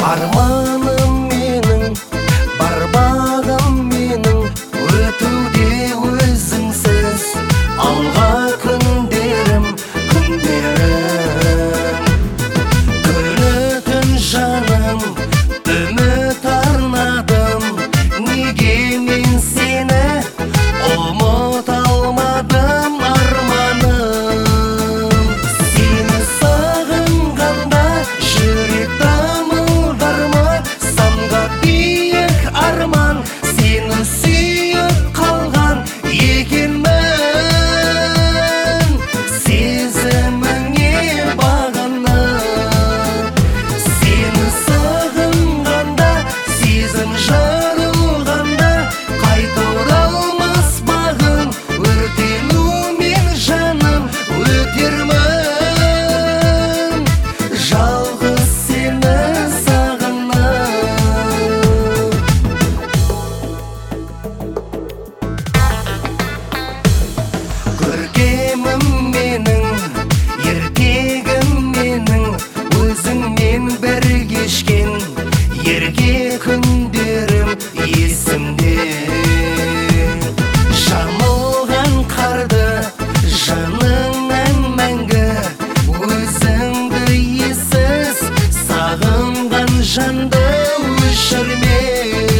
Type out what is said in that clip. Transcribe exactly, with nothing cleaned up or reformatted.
Арманым менің, бар бағым менің, өтуде өзіңсіз алға күндерім, күндерім. Күні-түн жаным, үміт арнадым, неге мен сені ұмыта алмадым арманым. Сені сағынғанда жүрек дамылдар ма, самға биік арман, сені сүйіп қалған екенмін. Сезіміңе бағынып, сені сағынғанда, сезім жарылғанда, қайта оралмас бағым, өртенумен жаным өтермін. Жалғыз сені сағынып. Көркемім менің, ертегім менің, өзіңмен бір кешкен ерке күндерім есімде. Жамылған қарды жаныңнан мәңгі, өзіңді ессіз сағынған жанды өшірме.